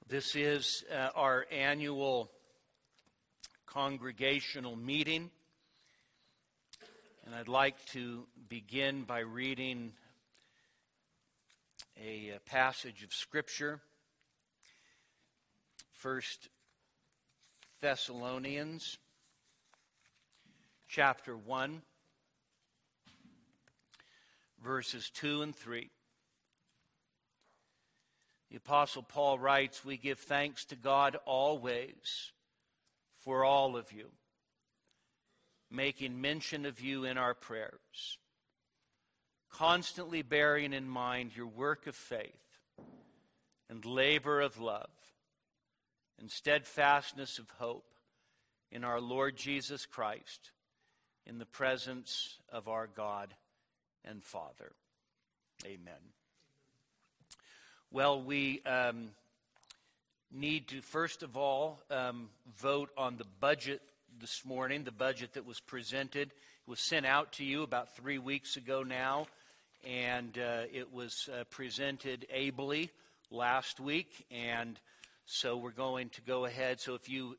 This is our annual congregational meeting, and I'd like to begin by reading a passage of Scripture, 1 Thessalonians chapter 1, verses 2 and 3. The Apostle Paul writes, "We give thanks to God always for all of you, making mention of you in our prayers, constantly bearing in mind your work of faith and labor of love and steadfastness of hope in our Lord Jesus Christ, in the presence of our God and Father." Amen. Well, we need to, first of all, vote on the budget this morning, the budget that was presented. It was sent out to you about 3 weeks ago now, and it was presented ably last week, and so we're going to go ahead. So if you're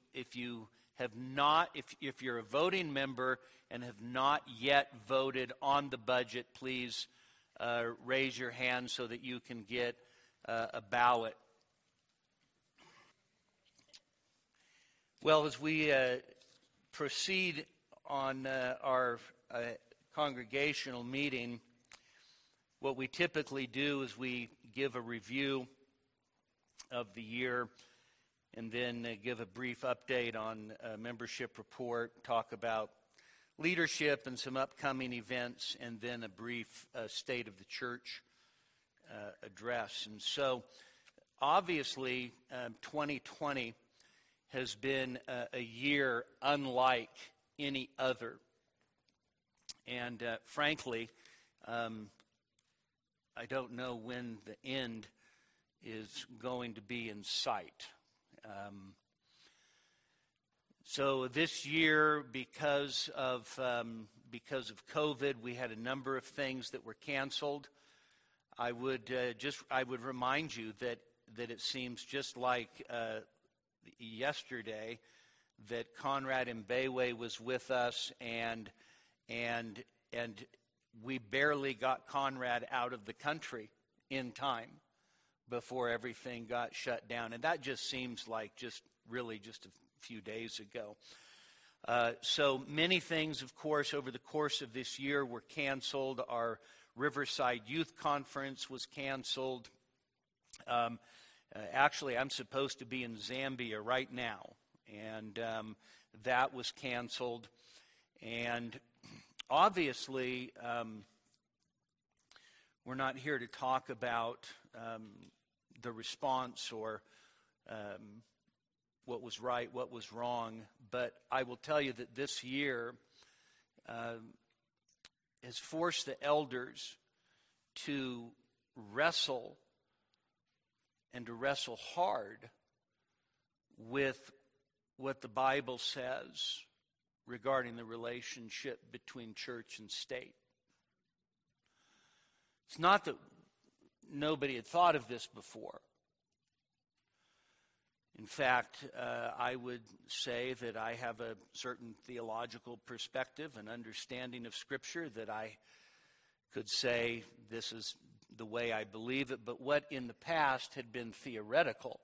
a voting member and have not yet voted on the budget, please raise your hand so that you can get a ballot. Well, as we proceed on our congregational meeting, what we typically do is we give a review of the year and then give a brief update on a membership report, talk about leadership and some upcoming events, and then a brief state of the church address. And so, obviously, 2020 has been a year unlike any other. And frankly, I don't know when the end is going to be in sight. So this year, because of COVID, we had a number of things that were canceled. I would remind you that it seems just like yesterday that Conrad Mbewe was with us, and we barely got Conrad out of the country in time before everything got shut down, and that just seems like just a few days ago. So many things, of course, over the course of this year were canceled. Our Riverside Youth Conference was canceled. Actually, I'm supposed to be in Zambia right now, and that was canceled. And obviously, we're not here to talk about the response or what was right, what was wrong, but I will tell you that this year has forced the elders to wrestle, and to wrestle hard, with what the Bible says regarding the relationship between church and state. It's not that nobody had thought of this before. In fact, I would say that I have a certain theological perspective and understanding of Scripture that I could say this is the way I believe it, but what in the past had been theoretical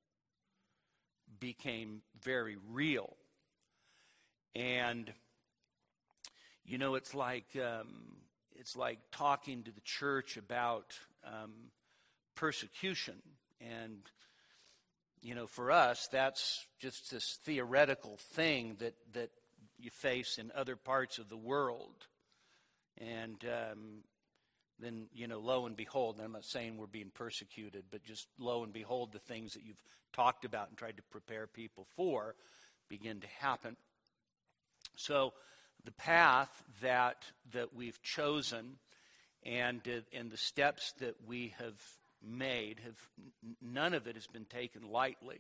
became very real. And, you know, it's like talking to the church about persecution. And, you know, for us, that's just this theoretical thing that you face in other parts of the world. And then, you know, lo and behold, and I'm not saying we're being persecuted, but just lo and behold, the things that you've talked about and tried to prepare people for begin to happen. So the path that we've chosen and the steps that we have made, none of it has been taken lightly.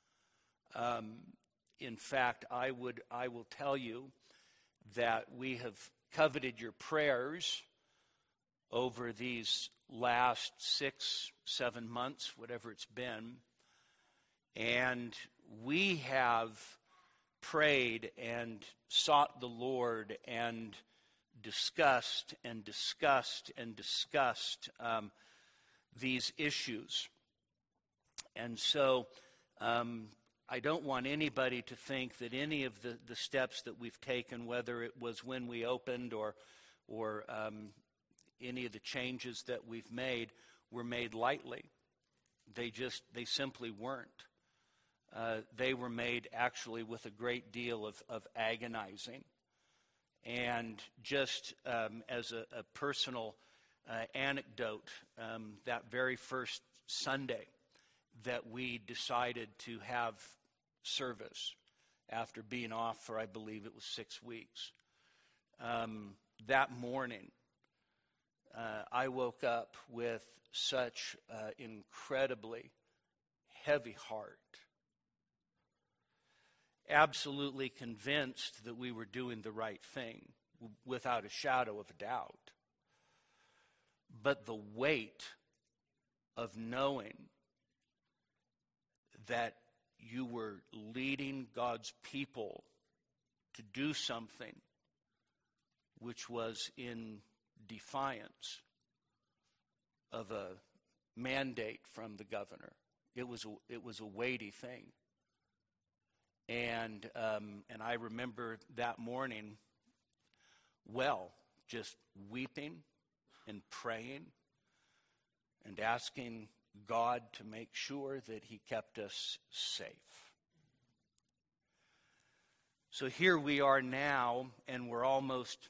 In fact, I will tell you that we have coveted your prayers over these last 6-7 months, whatever it's been. And we have prayed and sought the Lord and discussed these issues. And so I don't want anybody to think that any of the steps that we've taken, whether it was when we opened or any of the changes that we've made, were made lightly. They simply weren't. They were made actually with a great deal of agonizing. And just as a personal anecdote, that very first Sunday that we decided to have service after being off for, I believe it was 6 weeks, that morning I woke up with such incredibly heavy heart, absolutely convinced that we were doing the right thing, without a shadow of a doubt. But the weight of knowing that you were leading God's people to do something which was in defiance of a mandate from the governor. It was a weighty thing. And I remember that morning just weeping and praying and asking God to make sure that He kept us safe. So here we are now, and we're almost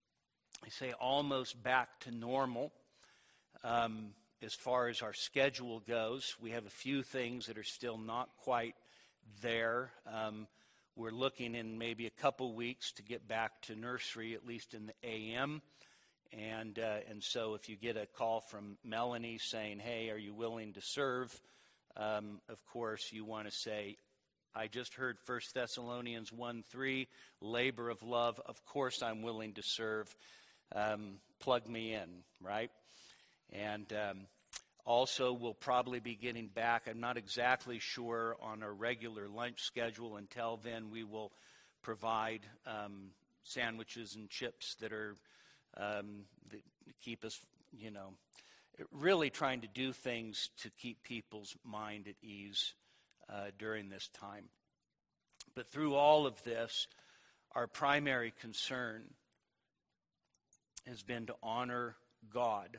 back to normal as far as our schedule goes. We have a few things that are still not quite there. We're looking in maybe a couple weeks to get back to nursery, at least in the AM. And so if you get a call from Melanie saying, hey, are you willing to serve? Of course, you want to say, I just heard 1 Thessalonians 1:3, labor of love. Of course I'm willing to serve. Plug me in, right? And also, we'll probably be getting back. I'm not exactly sure on our regular lunch schedule. Until then, we will provide sandwiches and chips that are that keep us, really trying to do things to keep people's mind at ease during this time. But through all of this, our primary concern has been to honor God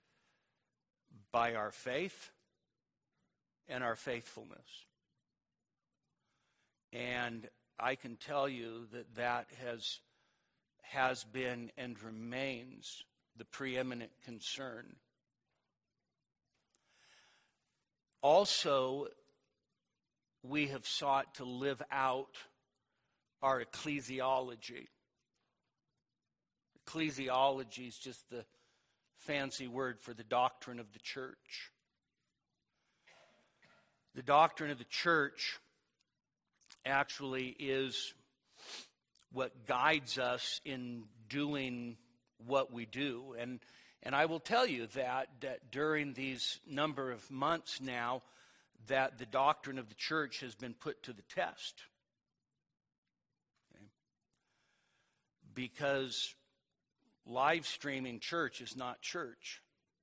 by our faith and our faithfulness. And I can tell you that has been and remains the preeminent concern. Also, we have sought to live out our ecclesiology. Ecclesiology is just the fancy word for the doctrine of the church. The doctrine of the church actually is what guides us in doing what we do. And I will tell you that during these number of months now, that the doctrine of the church has been put to the test. Okay? Because live streaming church is not church.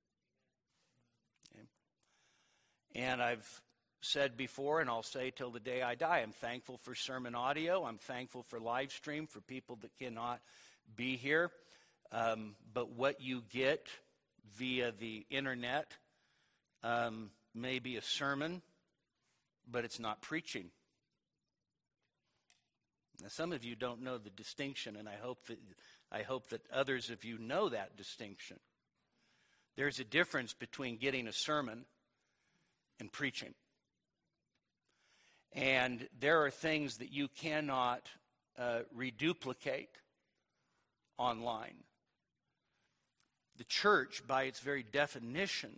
Okay? And I've said before, and I'll say till the day I die, I'm thankful for sermon audio. I'm thankful for live stream for people that cannot be here. But what you get via the internet may be a sermon, but it's not preaching. Now, some of you don't know the distinction, and I hope that others of you know that distinction. There's a difference between getting a sermon and preaching. And there are things that you cannot reduplicate online. The church, by its very definition,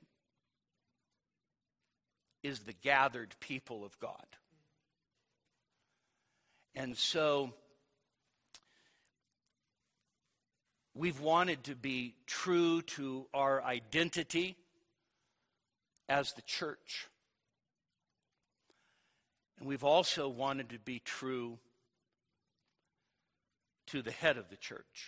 is the gathered people of God. And so we've wanted to be true to our identity as the church. And we've also wanted to be true to the head of the church.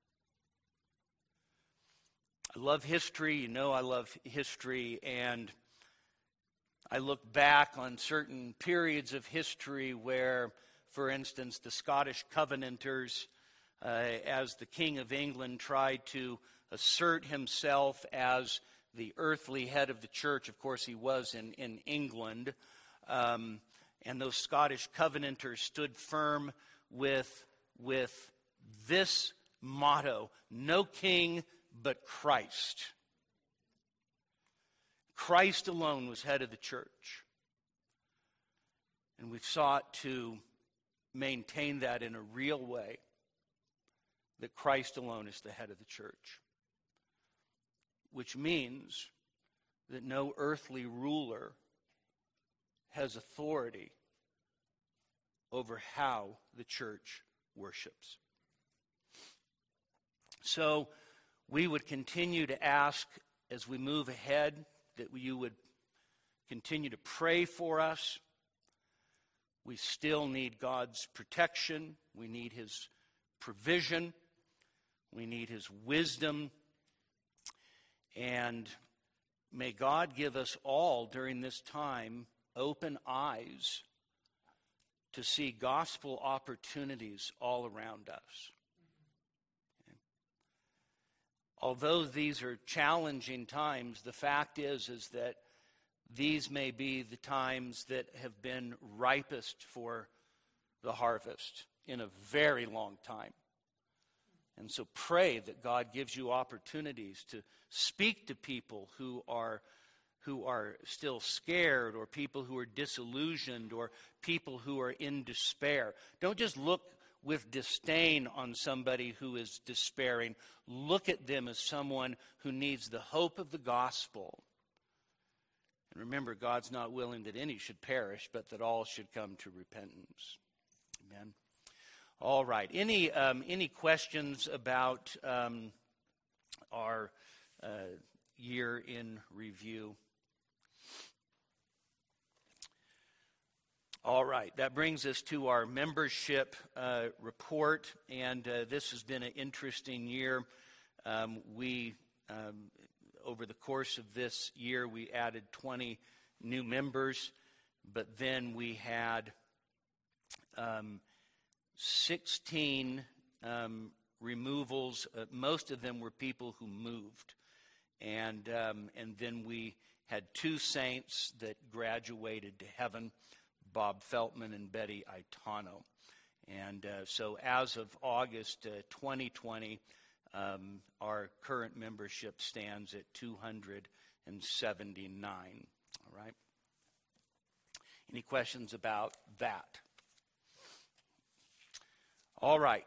I love history. You know I love history, and I look back on certain periods of history where, for instance, the Scottish Covenanters, as the King of England tried to assert himself as the earthly head of the church. Of course, he was in England. And those Scottish Covenanters stood firm with this motto: no king but Christ. Christ alone was head of the church. And we've sought to maintain that in a real way, that Christ alone is the head of the church. Which means that no earthly ruler has authority over how the church worships. So we would continue to ask as we move ahead that you would continue to pray for us. We still need God's protection. We need His provision. We need His wisdom. And may God give us all during this time open eyes to see gospel opportunities all around us. Okay. Although these are challenging times, the fact is that these may be the times that have been ripest for the harvest in a very long time. And so pray that God gives you opportunities to speak to people who are still scared, or people who are disillusioned, or people who are in despair. Don't just look with disdain on somebody who is despairing. Look at them as someone who needs the hope of the gospel. And remember, God's not willing that any should perish, but that all should come to repentance. Amen. All right. Any questions about our year in review? All right. That brings us to our membership report, and this has been an interesting year. Over the course of this year, we added 20 new members, but then we had 16 removals. Most of them were people who moved. And then we had 2 saints that graduated to heaven, Bob Feltman and Betty Aitano. And so as of August 2020, our current membership stands at 279. All right. Any questions about that? All right.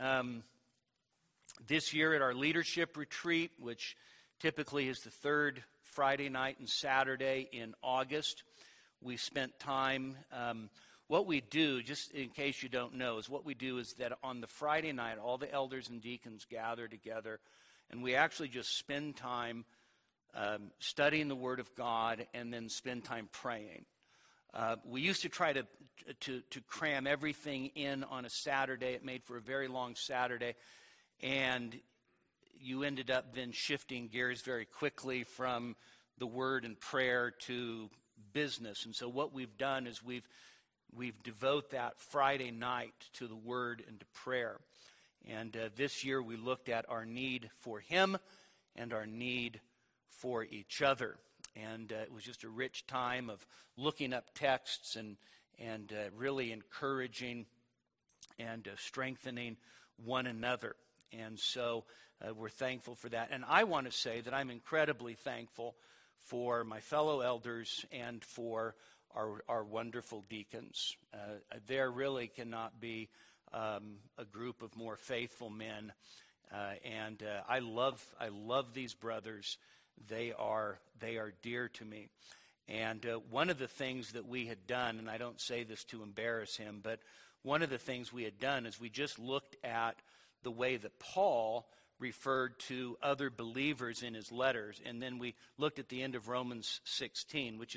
This year at our leadership retreat, which typically is the third Friday night and Saturday in August, we spent time. What we do, just in case you don't know, is that on the Friday night, all the elders and deacons gather together, and we actually just spend time studying the Word of God and then spend time praying. We used to try to cram everything in on a Saturday. It made for a very long Saturday, and you ended up then shifting gears very quickly from the Word and prayer to business. And so what we've done is we've devote that Friday night to the Word and to prayer. And this year we looked at our need for Him and our need for each other. And it was just a rich time of looking up texts and really encouraging and strengthening one another. And so we're thankful for that. And I want to say that I'm incredibly thankful for my fellow elders and for our wonderful deacons. There really cannot be a group of more faithful men. And I love these brothers. They are dear to me. And one of the things that we had done, and I don't say this to embarrass him, but one of the things we had done is we just looked at the way that Paul referred to other believers in his letters. And then we looked at the end of Romans 16, which is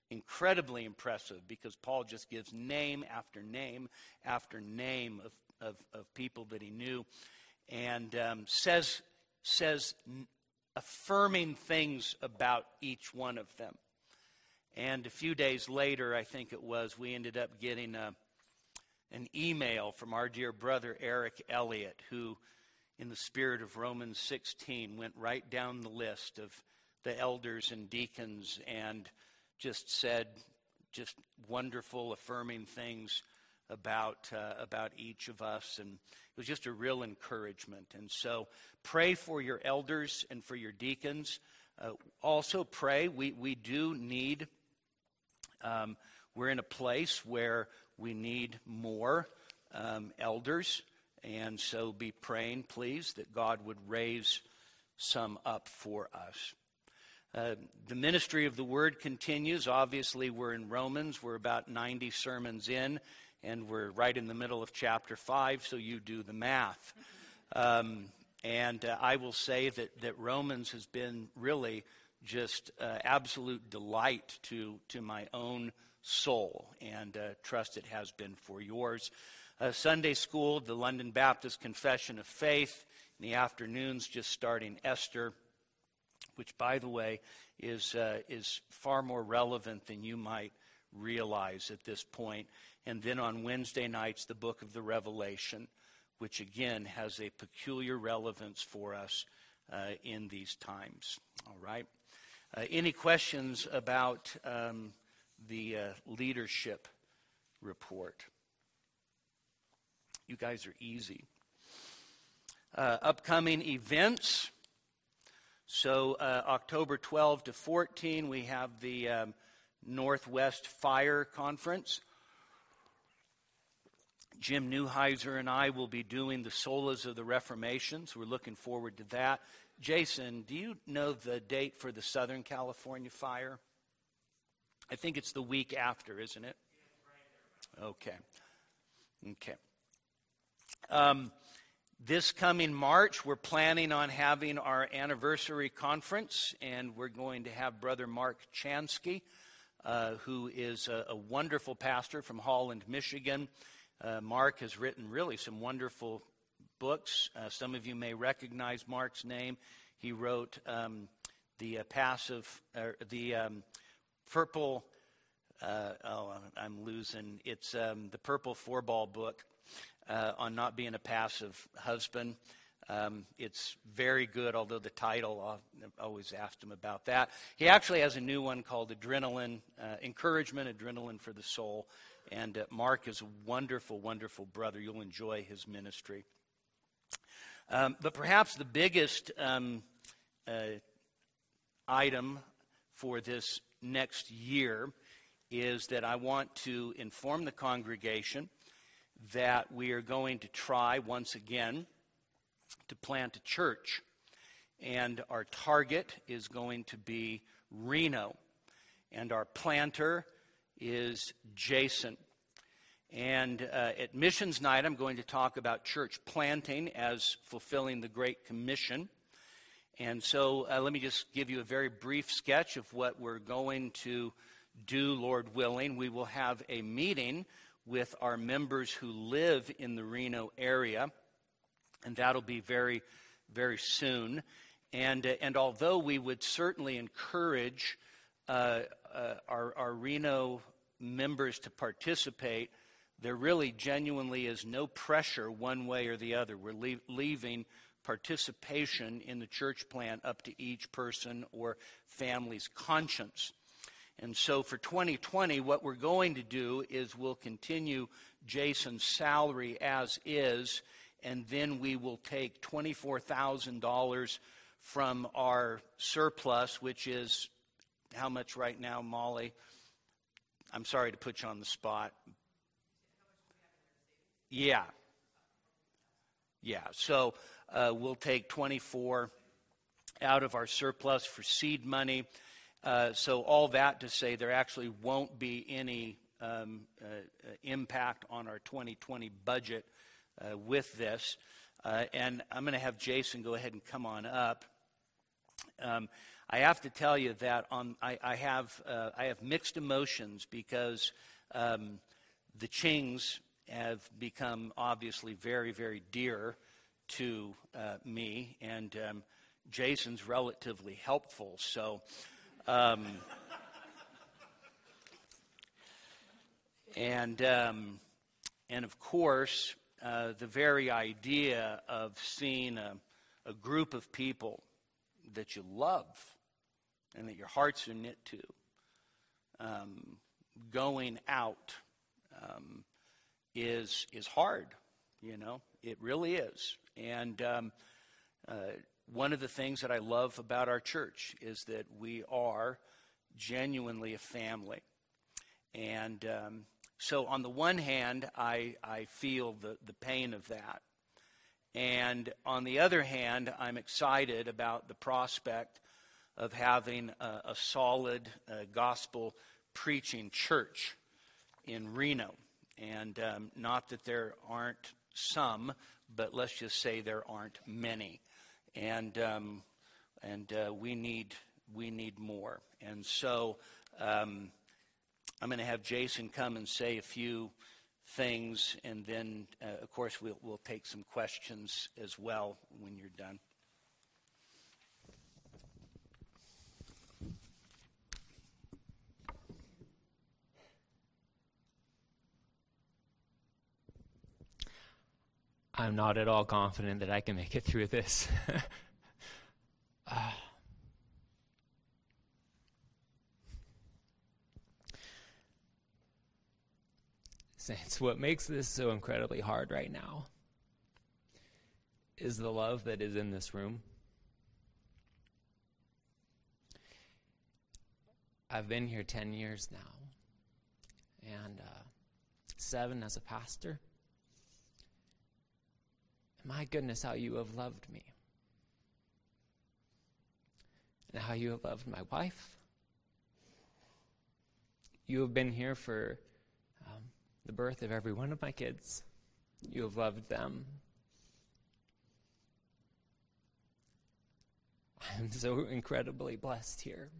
incredibly impressive because Paul just gives name after name after name of people that he knew, and says affirming things about each one of them. And a few days later, I think it was, we ended up getting an email from our dear brother Eric Elliott, who, in the spirit of Romans 16, went right down the list of the elders and deacons and just said just wonderful, affirming things about each of us. And it was just a real encouragement. And so pray for your elders and for your deacons. Also pray. We do need, we're in a place where we need more elders. And so be praying, please, that God would raise some up for us. The ministry of the Word continues. Obviously, we're in Romans. We're about 90 sermons in, and we're right in the middle of chapter 5, so you do the math. And I will say that Romans has been really just absolute delight to my own soul, and trust it has been for yours. Sunday school, the London Baptist Confession of Faith. In the afternoons, just starting Esther, which, by the way, is far more relevant than you might realize at this point. And then on Wednesday nights, the book of the Revelation, which again has a peculiar relevance for us in these times. All right. Any questions about the leadership report? You guys are easy. Upcoming events. So October 12 to 14, we have the Northwest Fire Conference. Jim Neuheiser and I will be doing the Solas of the Reformation, so we're looking forward to that. Jason, do you know the date for the Southern California fire? I think it's the week after, isn't it? Okay. This coming March, we're planning on having our anniversary conference, and we're going to have Brother Mark Chansky, who is a wonderful pastor from Holland, Michigan. Mark has written really some wonderful books. Some of you may recognize Mark's name. He wrote the Purple. I'm losing. It's the Purple 4-Ball book. On not being a passive husband. It's very good, although the title, I've always asked him about that. He actually has a new one called Adrenaline, Encouragement, Adrenaline for the Soul. And Mark is a wonderful, wonderful brother. You'll enjoy his ministry. But perhaps the biggest item for this next year is that I want to inform the congregation that we are going to try once again to plant a church. And our target is going to be Reno. And our planter is Jason. And at Missions Night, I'm going to talk about church planting as fulfilling the Great Commission. And so let me just give you a very brief sketch of what we're going to do, Lord willing. We will have a meeting with our members who live in the Reno area, and that'll be very, very soon. And although we would certainly encourage our Reno members to participate, there really genuinely is no pressure one way or the other. We're leaving participation in the church plant up to each person or family's conscience. And so for 2020, what we're going to do is we'll continue Jason's salary as is, and then we will take $24,000 from our surplus, which is how much right now, Molly? I'm sorry to put you on the spot. Yeah. So we'll take 24 out of our surplus for seed money. So all that to say there actually won't be any impact on our 2020 budget with this. And I'm going to have Jason go ahead and come on up. I have to tell you that I have mixed emotions because the Chings have become obviously very, very dear to me, and Jason's relatively helpful. So, and of course, the very idea of seeing a group of people that you love and that your hearts are knit to going out is hard. It really is. And one of the things that I love about our church is that we are genuinely a family. And so on the one hand, I feel the pain of that. And on the other hand, I'm excited about the prospect of having a solid gospel preaching church in Reno. And not that there aren't some, but let's just say there aren't many. And we need more. And so I'm going to have Jason come and say a few things, and then of course we'll take some questions as well when you're done. I'm not at all confident that I can make it through this. Saints, what makes this so incredibly hard right now is the love that is in this room. I've been here 10 years now, and 7 as a pastor. My goodness, how you have loved me. And how you have loved my wife. You have been here for the birth of every one of my kids. You have loved them. I am so incredibly blessed here.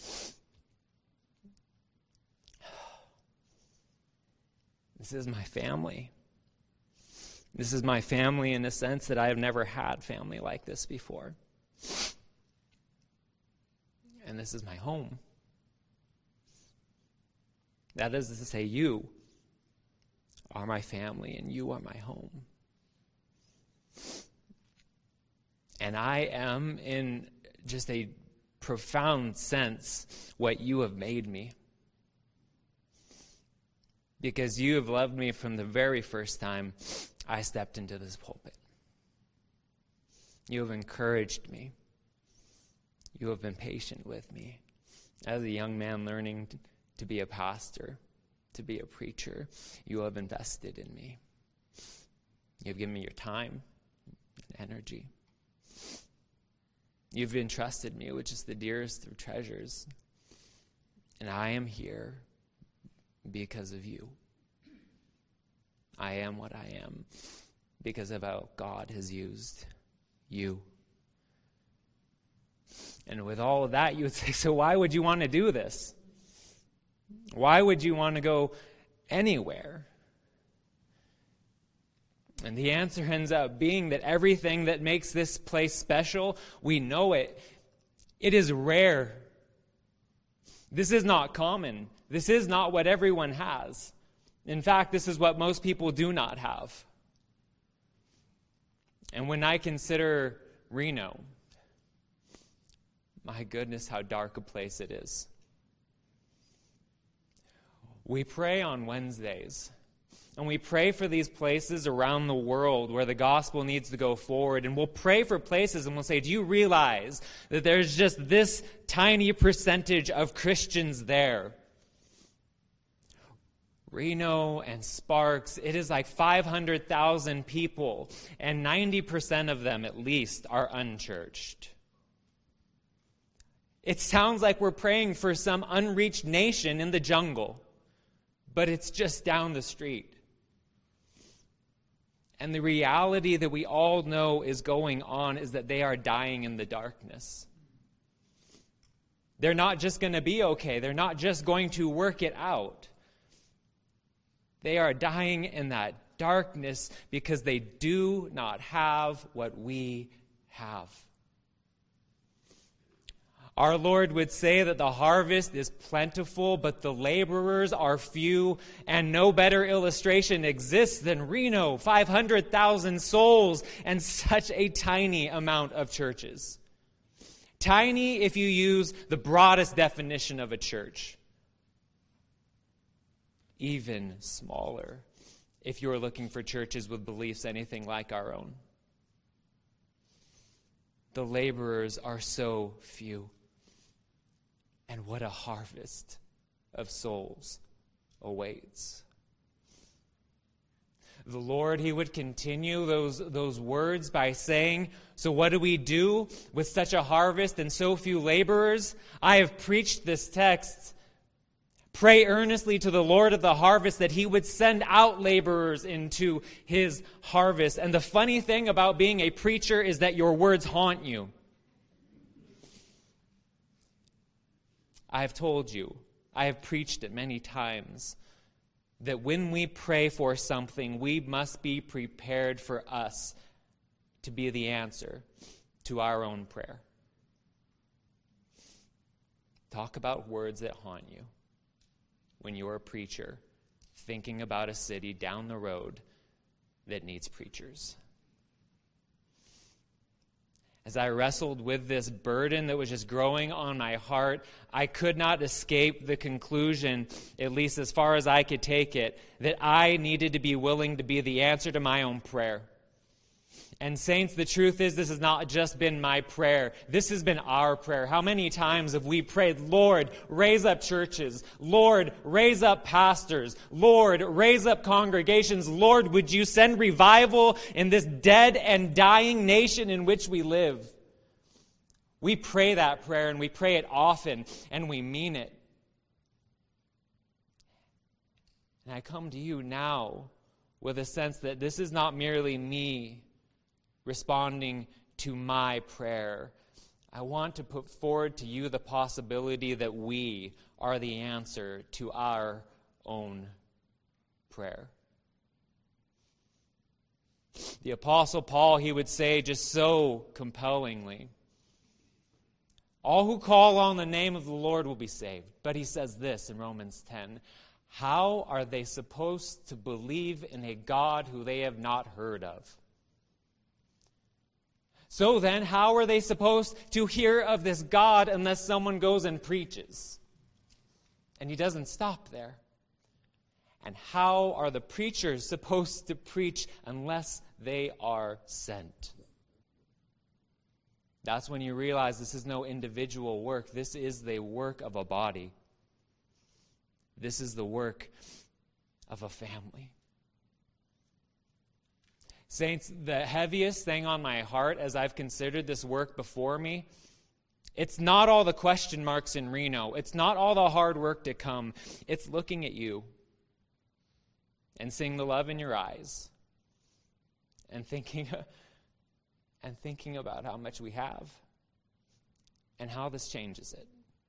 This is my family. This is my family in a sense that I have never had family like this before. And this is my home. That is to say, you are my family and you are my home. And I am, in just a profound sense, what you have made me. Because you have loved me from the very first time I stepped into this pulpit. You have encouraged me. You have been patient with me. As a young man learning to be a pastor, to be a preacher, you have invested in me. You have given me your time and energy. You've entrusted me with just the dearest of treasures. And I am here because of you. I am what I am because of how God has used you. And with all of that, you would say, so why would you want to do this? Why would you want to go anywhere? And the answer ends up being that everything that makes this place special, we know it. It is rare. This is not common. This is not what everyone has. In fact, this is what most people do not have. And when I consider Reno, my goodness, how dark a place it is. We pray on Wednesdays, and we pray for these places around the world where the gospel needs to go forward. And we'll pray for places and we'll say, do you realize that there's just this tiny percentage of Christians there? Reno and Sparks, it is like 500,000 people, and 90% of them at least are unchurched. It sounds like we're praying for some unreached nation in the jungle, but it's just down the street. And the reality that we all know is going on is that they are dying in the darkness. They're not just going to be okay. They're not just going to work it out. They are dying in that darkness because they do not have what we have. Our Lord would say that the harvest is plentiful, but the laborers are few, and no better illustration exists than Reno, 500,000 souls, and such a tiny amount of churches. Tiny if you use the broadest definition of a church. Even smaller if you're looking for churches with beliefs anything like our own. The laborers are so few. And what a harvest of souls awaits. The Lord, he would continue those words by saying, so what do we do with such a harvest and so few laborers? I have preached this text. Pray earnestly to the Lord of the harvest that he would send out laborers into his harvest. And the funny thing about being a preacher is that your words haunt you. I have told you, I have preached it many times, that when we pray for something, we must be prepared for us to be the answer to our own prayer. Talk about words that haunt you when you're a preacher thinking about a city down the road that needs preachers. As I wrestled with this burden that was just growing on my heart, I could not escape the conclusion, at least as far as I could take it, that I needed to be willing to be the answer to my own prayer. And saints, the truth is, this has not just been my prayer. This has been our prayer. How many times have we prayed, Lord, raise up churches. Lord, raise up pastors. Lord, raise up congregations. Lord, would you send revival in this dead and dying nation in which we live? We pray that prayer, and we pray it often, and we mean it. And I come to you now with a sense that this is not merely me responding to my prayer. I want to put forward to you the possibility that we are the answer to our own prayer. The Apostle Paul, he would say just so compellingly, all who call on the name of the Lord will be saved. But he says this in Romans 10, how are they supposed to believe in a God who they have not heard of? So then, how are they supposed to hear of this God unless someone goes and preaches? And he doesn't stop there. And how are the preachers supposed to preach unless they are sent? That's when you realize this is no individual work. This is the work of a body. This is the work of a family. Saints, the heaviest thing on my heart as I've considered this work before me, it's not all the question marks in Reno. It's not all the hard work to come. It's looking at you and seeing the love in your eyes and thinking about how much we have and how this changes it.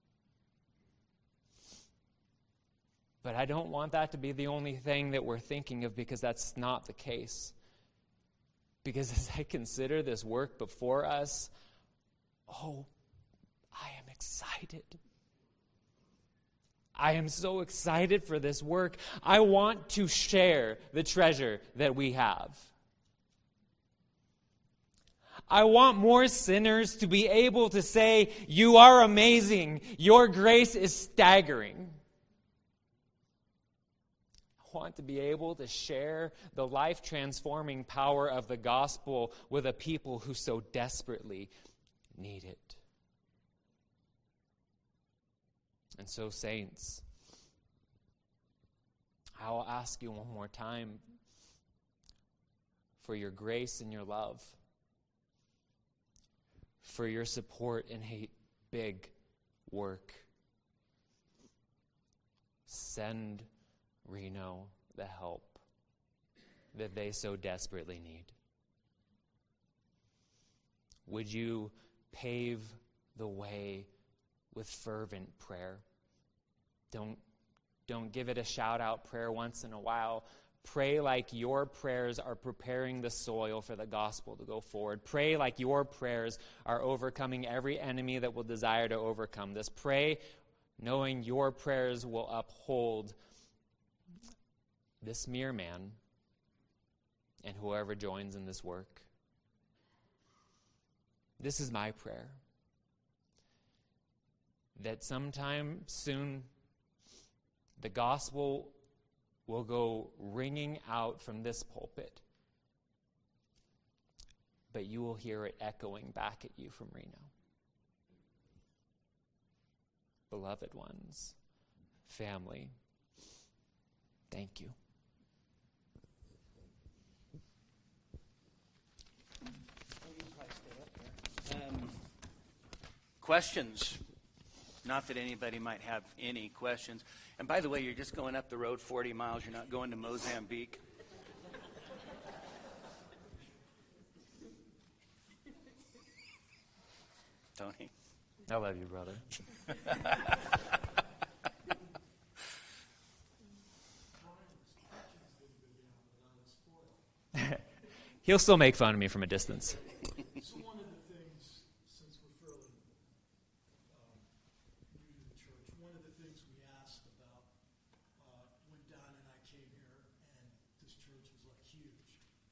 But I don't want that to be the only thing that we're thinking of, because that's not the case. Because as I consider this work before us, I am excited. I am so excited for this work. I want to share the treasure that we have. I want more sinners to be able to say, you are amazing. Your grace is staggering. Want to be able to share the life-transforming power of the gospel with a people who so desperately need it. And so, saints, I will ask you one more time for your grace and your love, for your support in a big work. Send Reno the help that they so desperately need. Would you pave the way with fervent prayer. Don't give it a shout-out prayer once in a while. Pray like your prayers are preparing the soil for the gospel to go forward. Pray like your prayers are overcoming every enemy that will desire to overcome this. Pray knowing your prayers will uphold this mere man and whoever joins in this work. This is my prayer, that sometime soon the gospel will go ringing out from this pulpit, but you will hear it echoing back at you from Reno. Beloved ones, family, thank you. Questions? Not that anybody might have any questions. And by the way, you're just going up the road 40 miles. You're not going to Mozambique. Tony? I love you, brother. He'll still make fun of me from a distance. So one of the things, since we're fairly new to the church, one of the things we asked about when Don and I came here, and this church was like huge,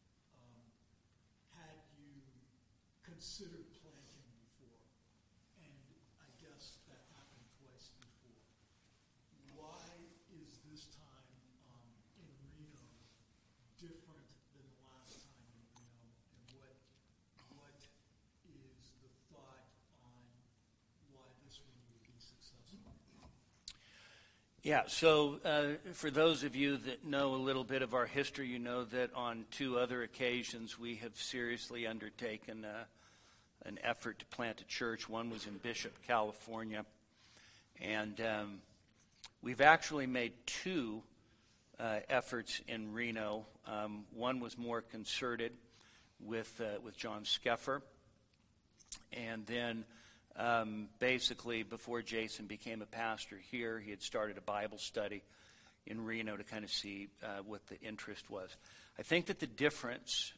had you considered planting before? And I guess that happened twice before. Why is this time in Reno different than the last time in Reno? And what is the thought on why this one would be successful? Yeah, so for those of you that know a little bit of our history, you know that on 2 other occasions we have seriously undertaken an effort to plant a church. One was in Bishop, California, and we've actually made 2 efforts in Reno. One was more concerted with John Skeffer, and then basically before Jason became a pastor here, he had started a Bible study in Reno to kind of see what the interest was. I think that the difference,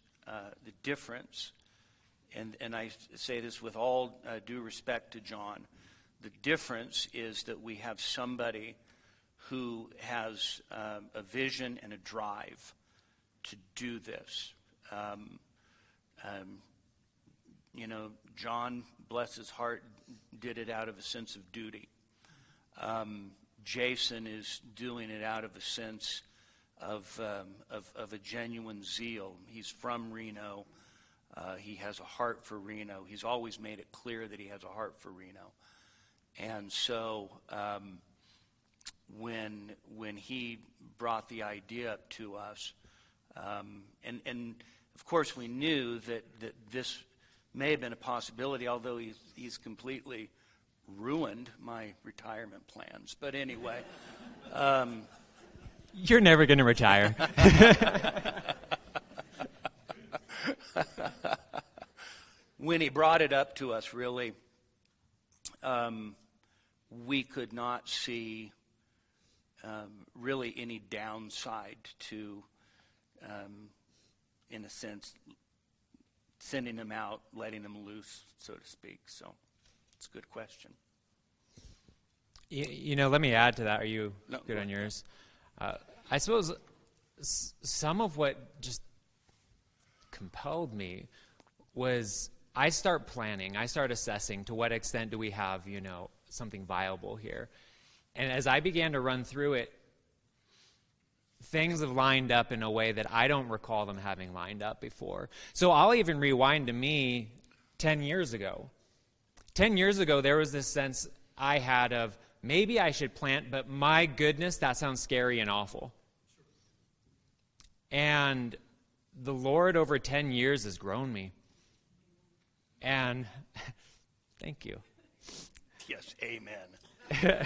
and I say this with all due respect to John, the difference is that we have somebody who has a vision and a drive to do this. John, bless his heart, did it out of a sense of duty. Jason is doing it out of a sense of a genuine zeal. He's from Reno. He has a heart for Reno. He's always made it clear that he has a heart for Reno. And so when he brought the idea up to us, and of course we knew that this may have been a possibility, although he's completely ruined my retirement plans. But anyway. You're never going to retire. When he brought it up to us, really, we could not see really any downside to, in a sense, sending him out, letting him loose, so to speak. So it's a good question. Let me add to that. Are you good on yours? I suppose some of what just compelled me was I start planning. I start assessing to what extent do we have, something viable here. And as I began to run through it, things have lined up in a way that I don't recall them having lined up before. So I'll even rewind to me 10 years ago. 10 years ago, there was this sense I had of maybe I should plant, but my goodness, that sounds scary and awful. And the Lord over 10 years has grown me. And thank you. Yes, amen.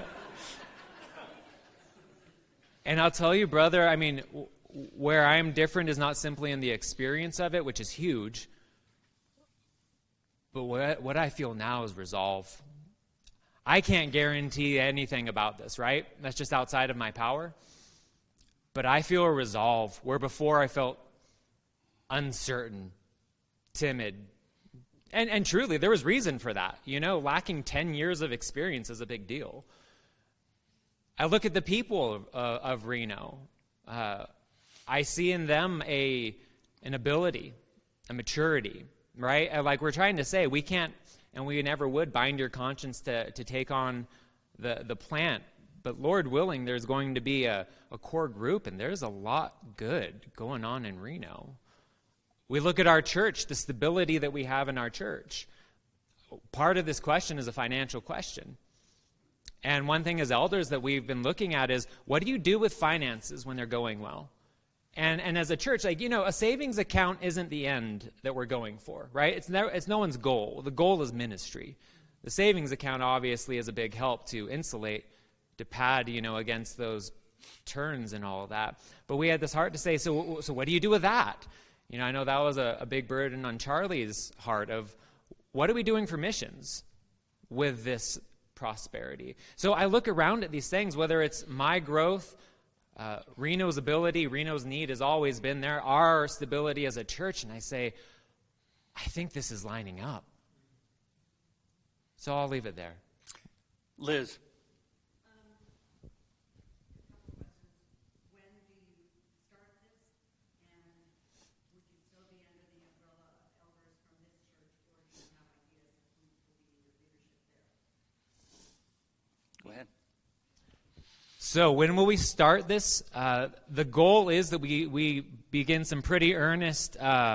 And I'll tell you, brother, where I'm different is not simply in the experience of it, which is huge, but what I feel now is resolve. I can't guarantee anything about this, right? That's just outside of my power. But I feel a resolve where before I felt uncertain, timid. And truly, there was reason for that. Lacking 10 years of experience is a big deal. I look at the people of Reno. I see in them an ability, a maturity, right? And like we're trying to say, we can't, and we never would bind your conscience to take on the plant. But Lord willing, there's going to be a core group, and there's a lot good going on in Reno. We look at our church, the stability that we have in our church. Part of this question is a financial question. And one thing as elders that we've been looking at is, what do you do with finances when they're going well? And as a church, a savings account isn't the end that we're going for, right? It's no one's goal. The goal is ministry. The savings account obviously is a big help to insulate, to pad, against those turns and all of that. But we had this heart to say, so what do you do with that? I know that was a big burden on Charlie's heart of, what are we doing for missions with this prosperity? So I look around at these things, whether it's my growth, Reno's ability, Reno's need has always been there, our stability as a church, and I say, I think this is lining up. So I'll leave it there. Liz. When do you start this, and would you still be under the umbrella of elders from this church, or do you have ideas of who will be your leadership there? Go ahead. So when will we start this? The goal is that we begin some pretty earnest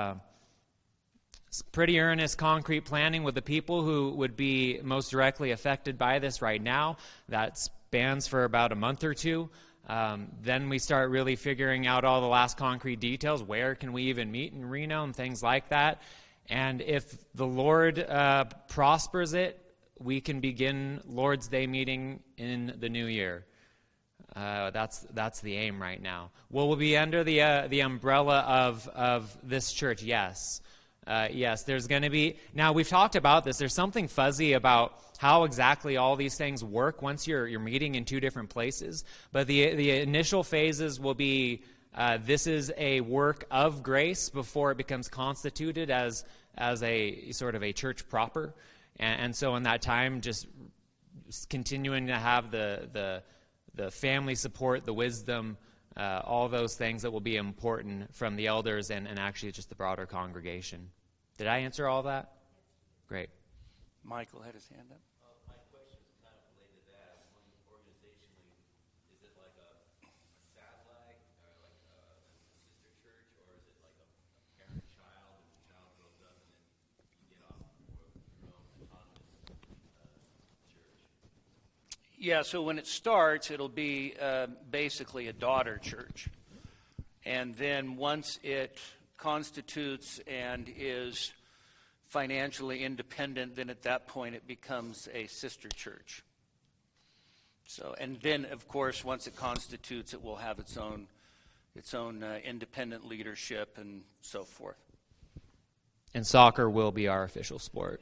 concrete planning with the people who would be most directly affected by this right now. That spans for about a month or two. Then we start really figuring out all the last concrete details. Where can we even meet in Reno and things like that? And if the Lord prospers it, we can begin Lord's Day meeting in the new year. That's the aim right now. Will we be under the umbrella of this church? Yes. Yes, there's going to be... Now, we've talked about this. There's something fuzzy about how exactly all these things work once you're meeting in two different places. But the initial phases will be, this is a work of grace before it becomes constituted as a sort of a church proper. And so in that time, just continuing to have the family support, the wisdom, all those things that will be important from the elders and actually just the broader congregation. Did I answer all that? Great. Michael had his hand up. My question is kind of related to that. Organizationally, is it like a satellite, or like a sister church, or is it like a parent-child, and the child grows up and then you get off for your own autonomous church? Yeah, so when it starts, it'll be basically a daughter church. And then once it constitutes and is financially independent, then at that point it becomes a sister church. So, and then, of course, once it constitutes, it will have its own independent leadership and so forth. And soccer will be our official sport.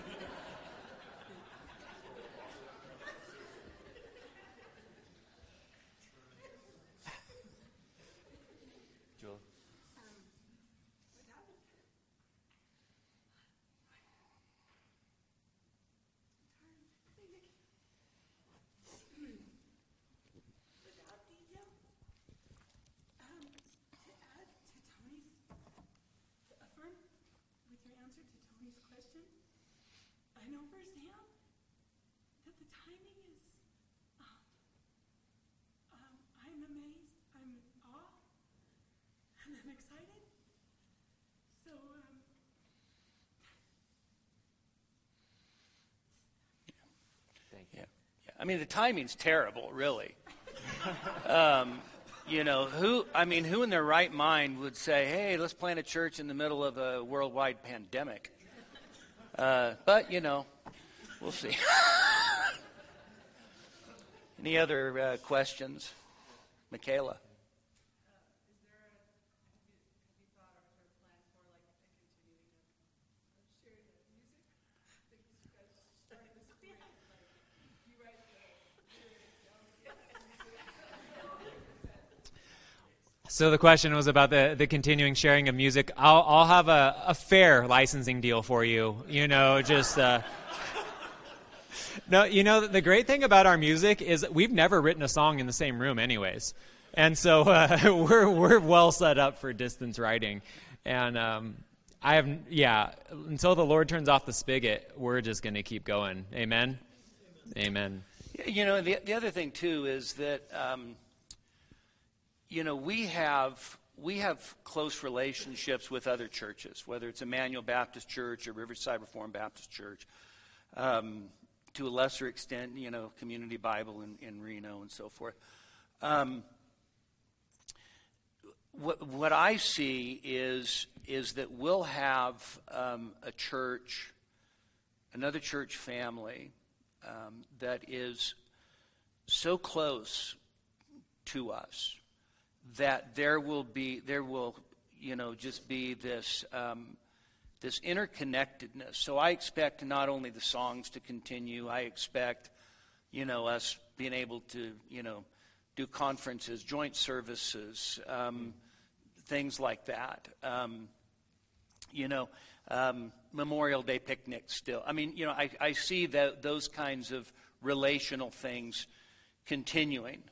I know firsthand that the timing is, I'm amazed, I'm in awe, and I'm excited. So, Thank you. Yeah. I mean, the timing's terrible, really. Who in their right mind would say, hey, let's plant a church in the middle of a worldwide pandemic? But, we'll see. Any other questions? Michaela? So the question was about the continuing sharing of music. I'll have a fair licensing deal for you. Just no. The great thing about our music is we've never written a song in the same room, anyways, and so we're well set up for distance writing. And until the Lord turns off the spigot, we're just going to keep going. Amen. Amen. The other thing too is that. We have close relationships with other churches, whether it's Emmanuel Baptist Church or Riverside Reformed Baptist Church, to a lesser extent, Community Bible in Reno and so forth. What I see is that we'll have another church family that is so close to us that there will just be this interconnectedness. So I expect not only the songs to continue, I expect us being able to do conferences, joint services, things like that. Memorial Day picnics still. I see those kinds of relational things continuing,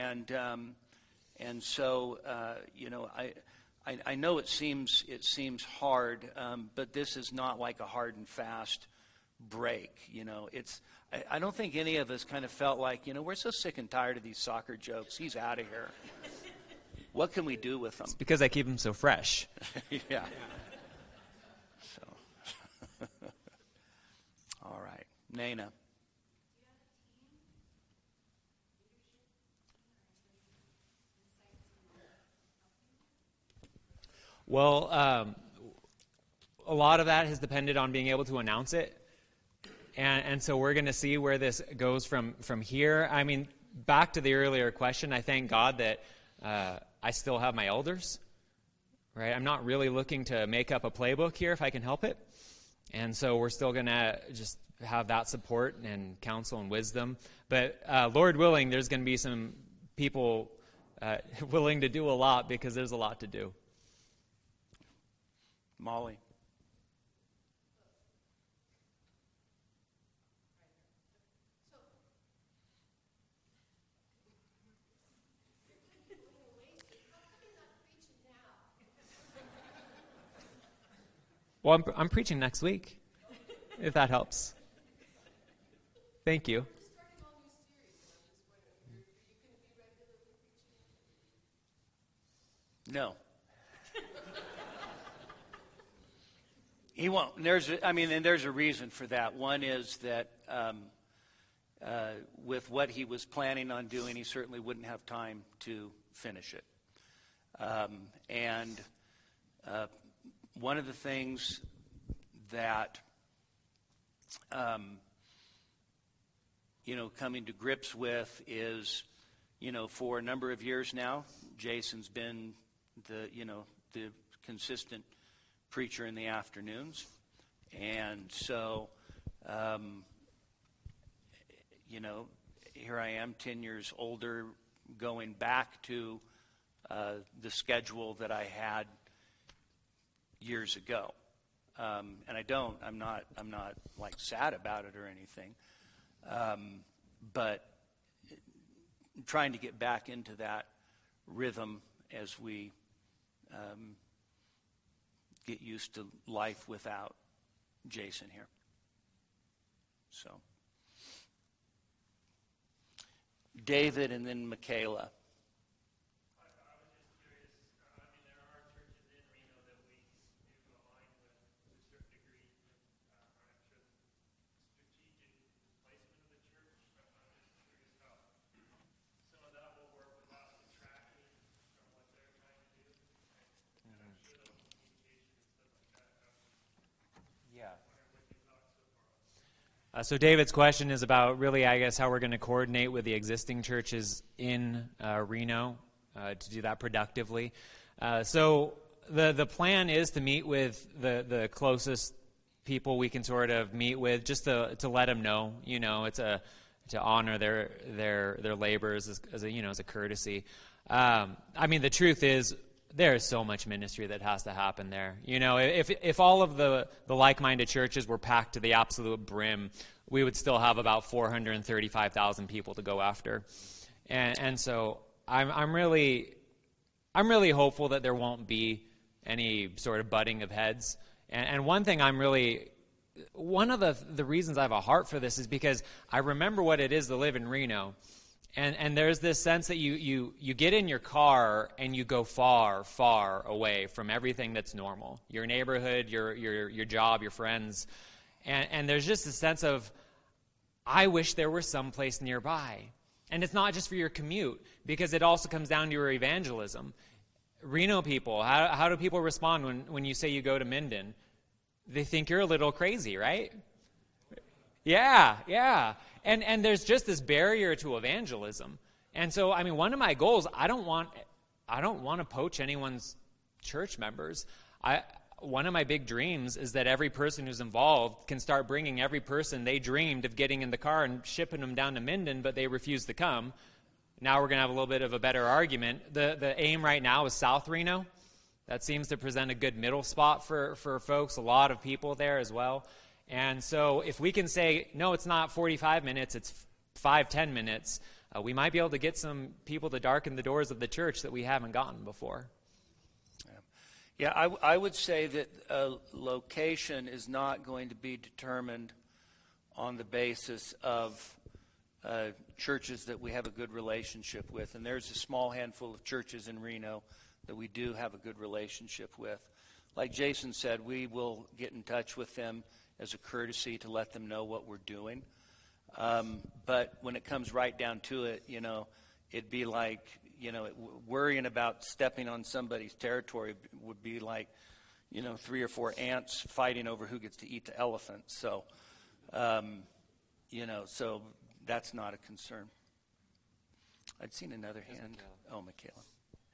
and so I know it seems hard, but this is not like a hard and fast break. I don't think any of us kind of felt like we're so sick and tired of these soccer jokes. He's out of here. What can we do with them? It's because I keep them so fresh. Yeah. So, all right, Nana. Well, a lot of that has depended on being able to announce it. And so we're going to see where this goes from here. Back to the earlier question, I thank God that I still have my elders, right? I'm not really looking to make up a playbook here if I can help it. And so we're still going to just have that support and counsel and wisdom. But Lord willing, there's going to be some people willing to do a lot because there's a lot to do. Molly. Well, I'm preaching next week, if that helps. Thank you. No. He won't. There's a reason for that. One is that with what he was planning on doing, he certainly wouldn't have time to finish it. And one of the things that, coming to grips with is, for a number of years now, Jason's been the consistent preacher in the afternoons. And so, here I am 10 years older, going back to the schedule that I had years ago. And I'm not like sad about it or anything. But trying to get back into that rhythm as we get used to life without Jason here. So, David and then Michaela. So David's question is about really, I guess, how we're going to coordinate with the existing churches in Reno to do that productively. So the plan is to meet with the closest people we can sort of meet with, just to let them know, it's to honor their labors as a courtesy. I mean, the truth is, there is so much ministry that has to happen there. You know, if all of the like-minded churches were packed to the absolute brim, we would still have about 435,000 people to go after. And so I'm really hopeful that there won't be any sort of butting of heads. And one thing one of the reasons I have a heart for this is because I remember what it is to live in Reno. And there's this sense that you get in your car and you go far, far away from everything that's normal. Your neighborhood, your job, your friends. And there's just a sense of, I wish there were some place nearby. And it's not just for your commute, because it also comes down to your evangelism. Reno people, how do people respond when you say you go to Minden? They think you're a little crazy, right? Yeah. And there's just this barrier to evangelism. And so, I mean, one of my goals, I don't want to poach anyone's church members. One of my big dreams is that every person who's involved can start bringing every person they dreamed of getting in the car and shipping them down to Minden, but they refuse to come. Now we're going to have a little bit of a better argument. The aim right now is South Reno. That seems to present a good middle spot for folks, a lot of people there as well. And so if we can say, no, it's not 45 minutes, it's 5-10 minutes, we might be able to get some people to darken the doors of the church that we haven't gotten before. Yeah, I would say that location is not going to be determined on the basis of churches that we have a good relationship with. And there's a small handful of churches in Reno that we do have a good relationship with. Like Jason said, we will get in touch with them as a courtesy to let them know what we're doing. But when it comes right down to it, you know, it'd be like, you know, worrying about stepping on somebody's territory would be like, you know, 3 or 4 ants fighting over who gets to eat the elephant. So, you know, so that's not a concern. I'd seen another hand. Oh, Michaela.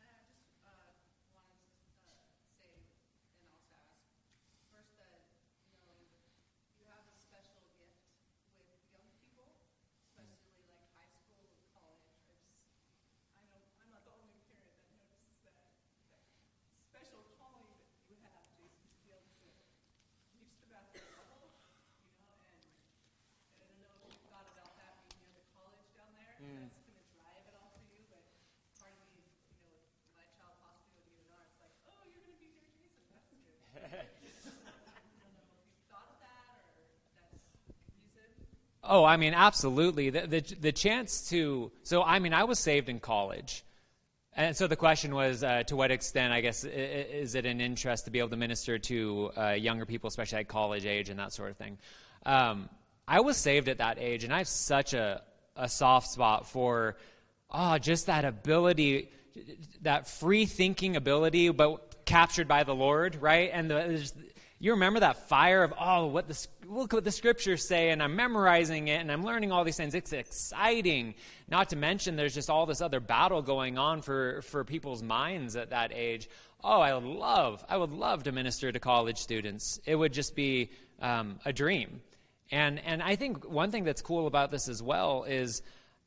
Oh, I mean, absolutely. The chance to, so I mean, I was saved in college. And so the question was, to what extent, I guess, is it an interest to be able to minister to younger people, especially at college age and that sort of thing? I was saved at that age, and I have such a soft spot for, just that ability, that free-thinking ability, but captured by the Lord, right? And you remember that fire of, look what the scriptures say, and I'm memorizing it, and I'm learning all these things. It's exciting. Not to mention there's just all this other battle going on for people's minds at that age. I would love to minister to college students. It would just be a dream. And I think one thing that's cool about this as well is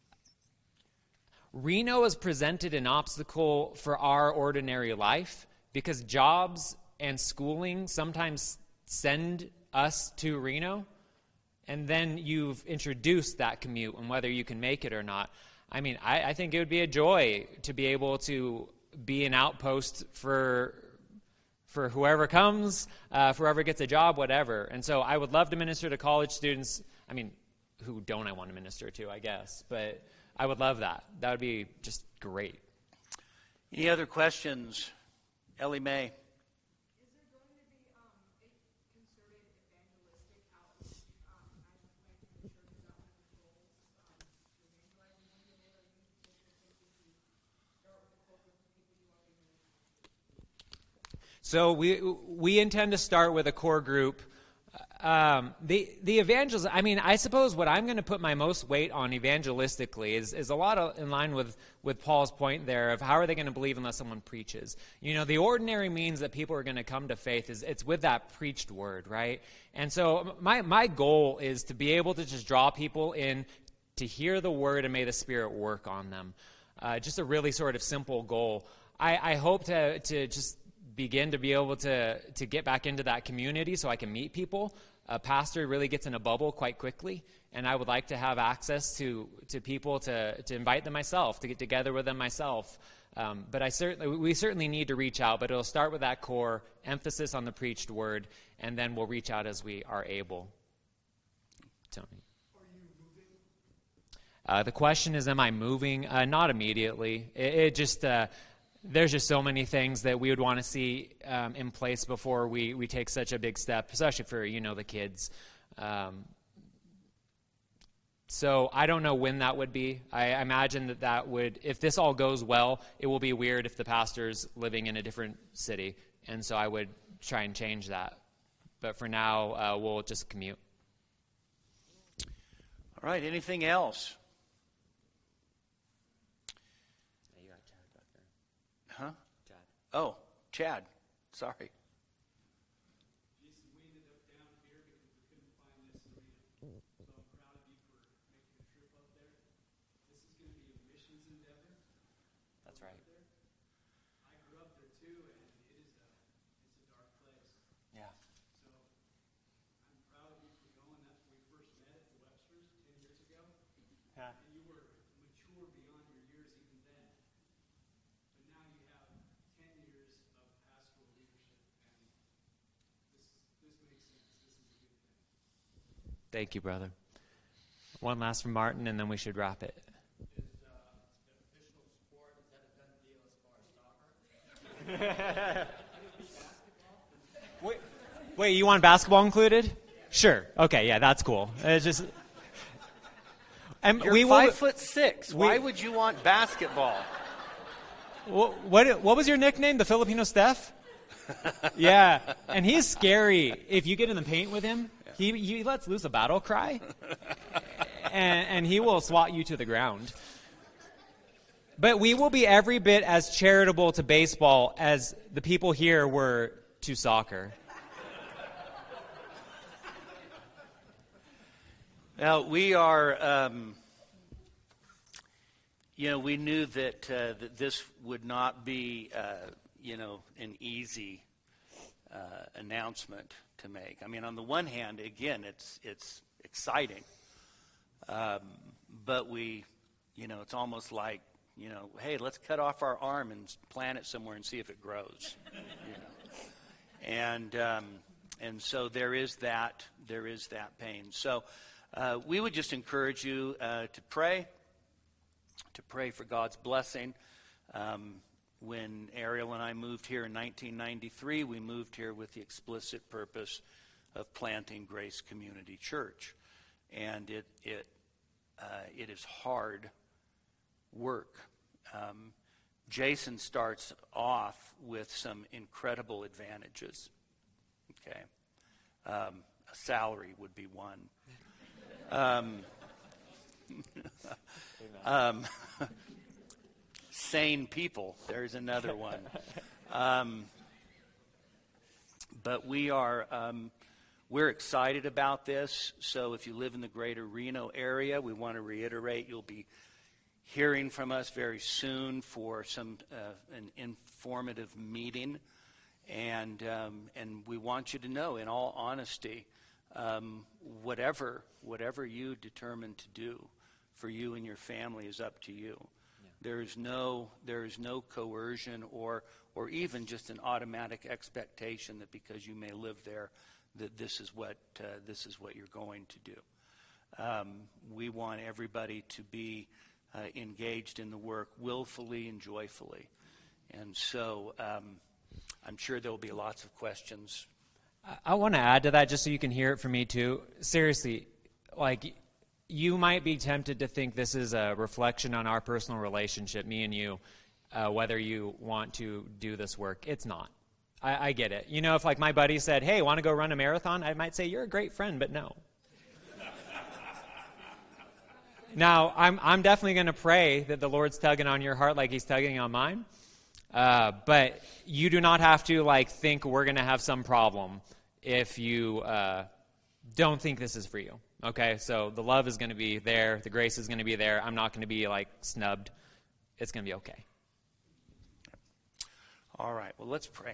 Reno has presented an obstacle for our ordinary life because jobs and schooling sometimes send us to Reno, and then you've introduced that commute and whether you can make it or not. I mean, I think it would be a joy to be able to be an outpost for whoever comes, for whoever gets a job, whatever. And so I would love to minister to college students. I mean, who don't I want to minister to, I guess, but I would love that. That would be just great. Any other questions? Ellie Mae. So we intend to start with a core group. The evangelism, I mean, I suppose what I'm going to put my most weight on evangelistically is a lot in line with Paul's point there of how are they going to believe unless someone preaches. You know, the ordinary means that people are going to come to faith it's with that preached word, right? And so my goal is to be able to just draw people in to hear the word and may the Spirit work on them. just a really sort of simple goal. I hope to just begin to be able to get back into that community so I can meet people. A pastor really gets in a bubble quite quickly, and I would like to have access to people to invite them myself, to get together with them myself. But we certainly need to reach out, but it'll start with that core emphasis on the preached word, and then we'll reach out as we are able. Tony. Are you moving? The question is, am I moving? Not immediately. It just... there's just so many things that we would want to see in place before we take such a big step, especially for, the kids. So I don't know when that would be. I imagine that would, if this all goes well, it will be weird if the pastor's living in a different city. And so I would try and change that. But for now, we'll just commute. All right, anything else? Huh? Chad. Oh, Chad. Sorry. Jason, we ended up down here because we couldn't find this arena. So I'm proud of you for making a trip up there. This is going to be a missions endeavor. That's right. There. I grew up there too, and it's a dark place. Yeah. So I'm proud of you for going. That's where we first met at the Websters 10 years ago. Yeah. And you were mature beyond your years even then. But now you have 10 years of pastoral leadership, and this makes sense. This is a good thing. Thank you, brother. One last from Martin, and then we should wrap it. Is the official sport, is that a done deal as far as soccer? Wait, you want basketball included? Sure. Okay, yeah, that's cool. It's just... You're 5'6". Why would you want basketball? What was your nickname? The Filipino Steph? Yeah, and he's scary. If you get in the paint with him, he lets loose a battle cry, and he will swat you to the ground. But we will be every bit as charitable to baseball as the people here were to soccer. Now, we are, we knew that this would not be, an easy announcement to make. I mean, on the one hand, again, it's exciting. But it's almost like, hey, let's cut off our arm and plant it somewhere and see if it grows. And so there is that pain. So we would just encourage you to pray for God's blessing. When Ariel and I moved here in 1993, we moved here with the explicit purpose of planting Grace Community Church, and it is hard work. Jason starts off with some incredible advantages. Okay, a salary would be one. Sane people, there's another one. But we're excited about this. So if you live in the greater Reno area, we want to reiterate you'll be hearing from us very soon for an informative meeting, and we want you to know, in all honesty, whatever you determine to do for you and your family is up to you. There is no coercion or even just an automatic expectation that because you may live there that this is what you're going to do. We want everybody to be engaged in the work willfully and joyfully, and so I'm sure there will be lots of questions. I want to add to that just so you can hear it from me too. Seriously, you might be tempted to think this is a reflection on our personal relationship, me and you, whether you want to do this work. It's not. I get it. If my buddy said, hey, want to go run a marathon? I might say, you're a great friend, but no. Now, I'm definitely going to pray that the Lord's tugging on your heart like he's tugging on mine. But you do not have to think we're going to have some problem if you don't think this is for you. Okay, so the love is going to be there. The grace is going to be there. I'm not going to be snubbed. it's going to be okay. All right, well, let's pray.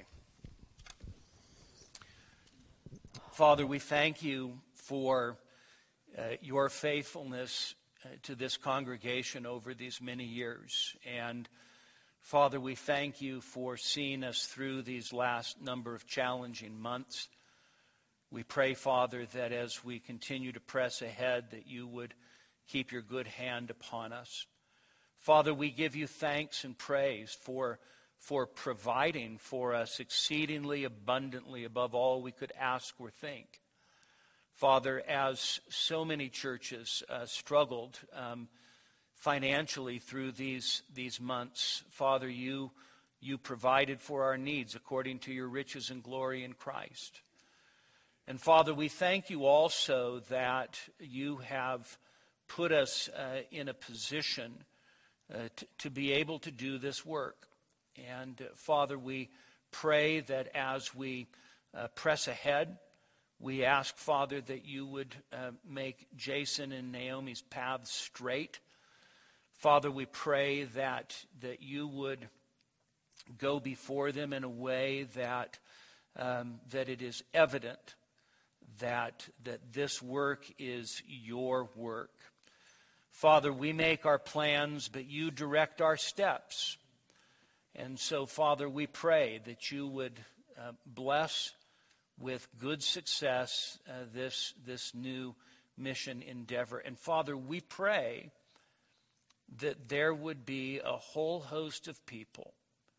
Father, we thank you for your faithfulness to this congregation over these many years. And Father, we thank you for seeing us through these last number of challenging months. We pray, Father, that as we continue to press ahead, that you would keep your good hand upon us. Father, we give you thanks and praise for providing for us exceedingly abundantly above all we could ask or think. Father, as so many churches struggled financially through these months, Father, you provided for our needs according to your riches and glory in Christ. And Father, we thank you also that you have put us in a position to be able to do this work. And Father, we pray that as we press ahead, we ask, Father, that you would make Jason and Naomi's paths straight. Father, we pray that you would go before them in a way that it is evident that this work is your work. Father, we make our plans, but you direct our steps. And so, Father, we pray that you would bless with good success this new mission endeavor. And Father, we pray that there would be a whole host of people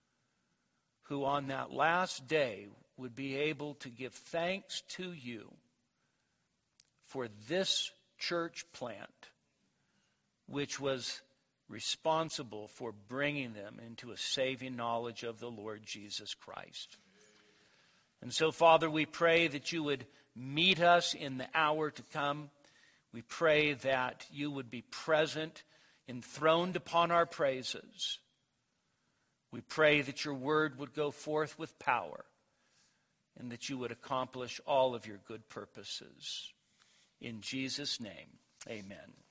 who on that last day would be able to give thanks to you for this church plant, which was responsible for bringing them into a saving knowledge of the Lord Jesus Christ. And so, Father, we pray that you would meet us in the hour to come. We pray that you would be present, enthroned upon our praises. We pray that your word would go forth with power and that you would accomplish all of your good purposes. In Jesus' name, amen.